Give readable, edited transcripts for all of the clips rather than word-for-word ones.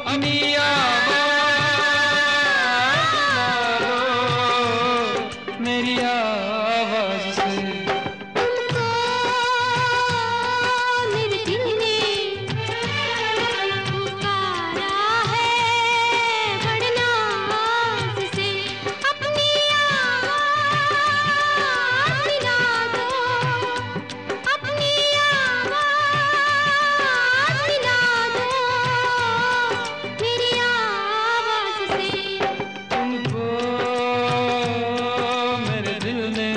अपनी आवाज़ लो मेरी आवाज़ से। तुमको मेरे दिल ने पुकारा है बड़े नाज से। अपनी आवाज़ मिला दो, अपनी आवाज़ मिला दो मेरी आवाज़ से। तुमको मेरे दिल ने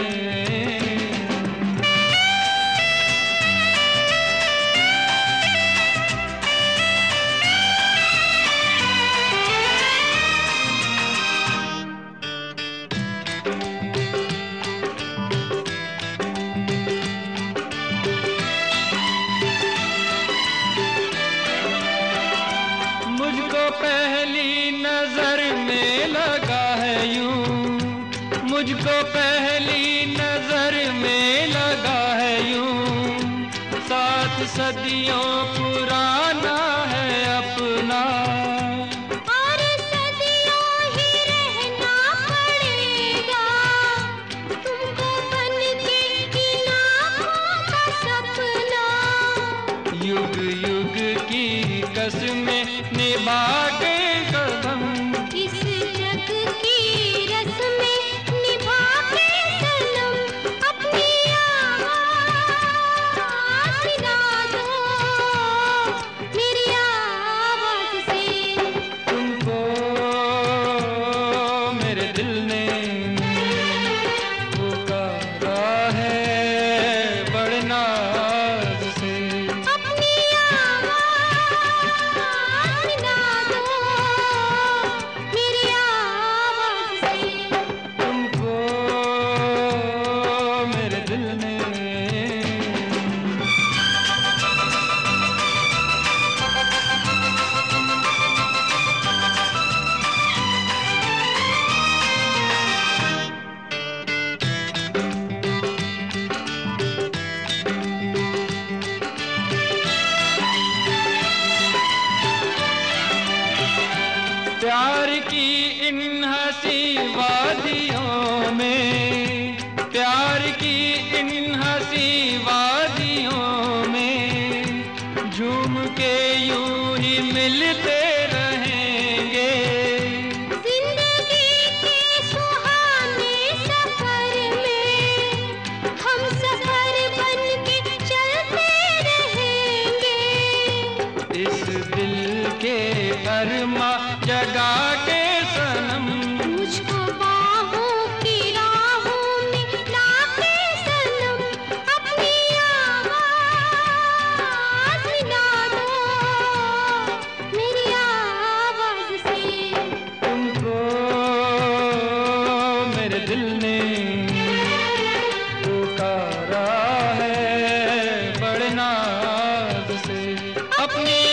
मुझको पहली नजर में लगा है यूं, मुझको पहली नजर में लगा है यूं। 7 सदियों पुराना है अपना, और सदियों ही रहना पड़ेगा तुमको बन के इन आँखों का सपना। युग युग की कसमें निभा के कदम, इस जग की रस्में निभा के सनम। अपनी आवाज़ मिला दो मेरी आवाज़ से। तुमको मेरे दिल ने पुकारा है बड़े नाज से। अपनी आवाज़ मिला दो मेरी आवाज़ से। तुमको मेरे दिल ने प्यार की इन हंसी वादियों में, प्यार की इन हंसी वादियों में झूम के यूं ही मिलते रहेंगे। जिंदगी के सुहाने सफर में हम सफर बन के चलते रहेंगे। इस दिल के अरमा जगा के सनम, मुझको बाहों की राहों में लाके सनम। अपनी आवाज़ मिला दो मेरी आवाज़ से। तुमको मेरे दिल ने पुकारा है बड़े नाज से। अपनी